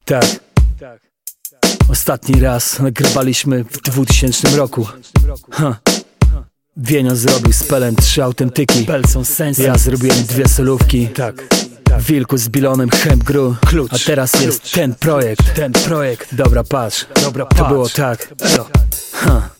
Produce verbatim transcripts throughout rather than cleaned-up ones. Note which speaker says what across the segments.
Speaker 1: Tak. Ostatni raz nagrywaliśmy w dwutysięcznym roku. Ha. Wienio zrobił z Pelem trzy autentyki. Pel są sensy. Ja zrobiłem dwie solówki. Tak. Wilku z Bilonem Hemp Gru. Klucz. A teraz Klucz. Jest ten projekt. Ten projekt. Dobra, patrz. Dobra, patrz. To było tak. Elo. Ha.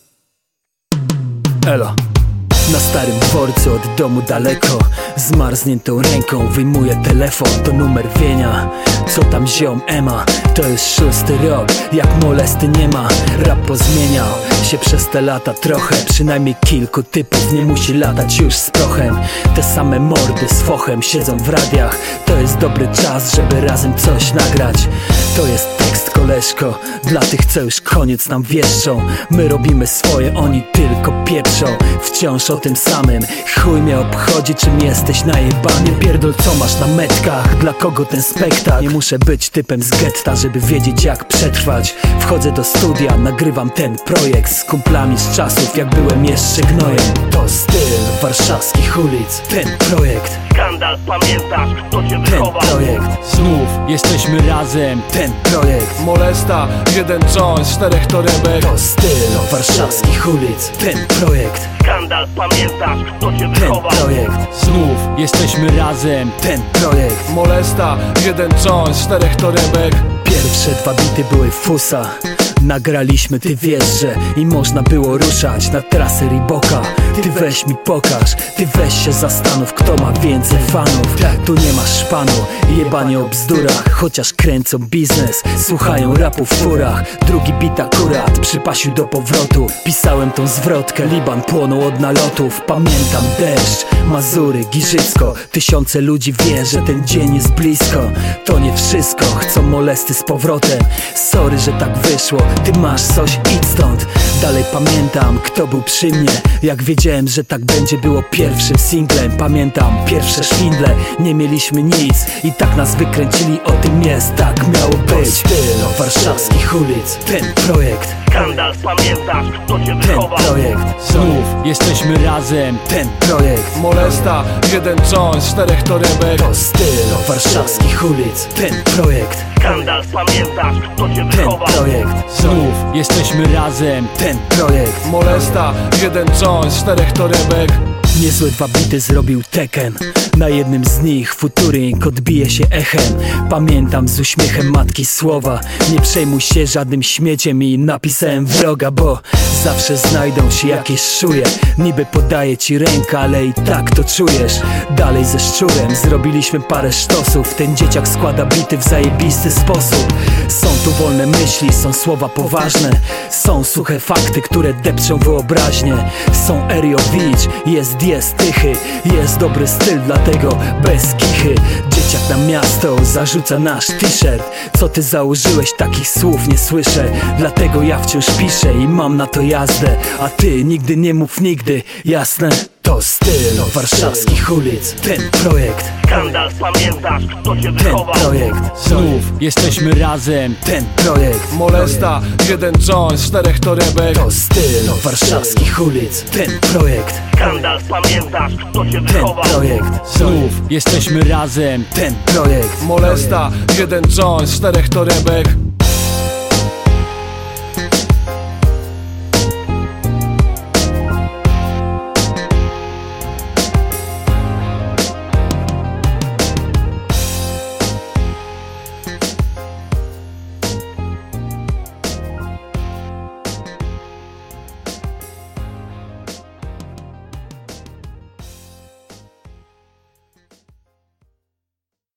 Speaker 1: Elo. Na starym dworcu od domu daleko, zmarzniętą ręką wyjmuję telefon. To numer Wienia, co tam ziom Ema. To jest szósty rok, jak molesty nie ma. Rap pozmieniał się przez te lata trochę. Przynajmniej kilku typów nie musi latać już z prochem. Te same mordy z fochem siedzą w radiach. To jest dobry czas, żeby razem coś nagrać. To jest tekst, koleżko, dla tych, co już koniec nam wieszczą. My robimy swoje, oni tylko pieprzą. Wciąż o tym samym, chuj mnie obchodzi, czym jesteś najebany. Nie pierdol, co masz na metkach, dla kogo ten spektakl. Nie muszę być typem z getta, żeby wiedzieć, jak przetrwać. Wchodzę do studia, nagrywam ten projekt z kumplami z czasów, jak byłem jeszcze gnojem. To styl warszawskich ulic, ten projekt.
Speaker 2: Skandal, pamiętasz, kto cię wychował?
Speaker 1: Ten projekt.
Speaker 3: Znów jesteśmy razem,
Speaker 1: ten projekt.
Speaker 4: Molesta, jeden joint, czterech torebek.
Speaker 1: To styl warszawskich ulic, ten projekt.
Speaker 2: Skandal, pamiętasz, kto cię
Speaker 1: Ten
Speaker 2: wychował?
Speaker 1: projekt.
Speaker 3: znów jesteśmy razem,
Speaker 1: Ten projekt.
Speaker 4: Molesta, jeden joint, czterech torebek.
Speaker 1: Pierwsze dwa bity były fusa. Nagraliśmy, ty wiesz, że i można było ruszać na trasę Reeboka. Ty weź mi pokaż, ty weź się zastanów, kto ma więcej fanów. Tu nie ma szpanu, jebanie o bzdurach. Chociaż kręcą biznes, słuchają rapu w furach. Drugi bit akurat, przy pasiu do powrotu. Pisałem tą zwrotkę, Liban płonął od nalotów. Pamiętam deszcz, Mazury, Giżycko. Tysiące ludzi wie, że ten dzień jest blisko. To nie wszystko, chcą molesty z powrotem. Sorry, że tak wyszło, ty masz coś, idź stąd. Dalej pamiętam, kto był przy mnie. Jak wiedziałem, że tak będzie, było pierwszym singlem. Pamiętam pierwsze szwindle, nie mieliśmy nic i tak nas wykręcili, o tym jest, tak miało być. Styl warszawskich ulic, ten projekt.
Speaker 2: Skandal, pamiętasz, kto cię
Speaker 1: Ten
Speaker 2: wychował?
Speaker 1: projekt.
Speaker 3: znów jesteśmy razem,
Speaker 1: Ten projekt.
Speaker 4: Molesta, jeden joint, czterech torebek.
Speaker 1: To styl warszawskich ulic, ten projekt.
Speaker 2: Skandal, pamiętasz, kto cię
Speaker 1: Ten
Speaker 2: wychował?
Speaker 1: projekt.
Speaker 3: znów jesteśmy razem,
Speaker 1: Ten projekt.
Speaker 4: Molesta, jeden joint, czterech torebek.
Speaker 1: Niezłe dwa bity zrobił Tekken. Na jednym z nich Futuring odbije się echem. Pamiętam z uśmiechem matki słowa: nie przejmuj się żadnym śmieciem, i napisałem wroga, bo zawsze znajdą się jakieś szuje. Niby podaję ci rękę, ale i tak to czujesz. Dalej ze szczurem zrobiliśmy parę sztosów. Ten dzieciak składa bity w zajebisty sposób. Są tu wolne myśli, są słowa poważne. Są suche fakty, które depczą wyobraźnię. Są Eriowicz, jest jest tychy. Jest dobry styl, dlatego bez kichy. Dzieciak na miasto zarzuca nasz t-shirt. Co ty założyłeś, takich słów nie słyszę. Dlatego ja wciąż piszę i mam na to jazdę. A ty nigdy nie mów nigdy, jasne? To styl warszawskich ulic, ten projekt.
Speaker 2: Skandal, pamiętasz, kto cię
Speaker 1: Ten
Speaker 2: wychował?
Speaker 1: projekt.
Speaker 3: znów jesteśmy razem,
Speaker 1: Ten projekt.
Speaker 4: Molesta, jeden joint, czterech torebek.
Speaker 1: To styl warszawskich ulic, ten projekt.
Speaker 2: Skandal, pamiętasz, kto cię
Speaker 1: Ten
Speaker 2: wychował?
Speaker 1: projekt.
Speaker 3: znów jesteśmy razem,
Speaker 1: Ten projekt.
Speaker 4: Molesta, jeden joint, czterech torebek.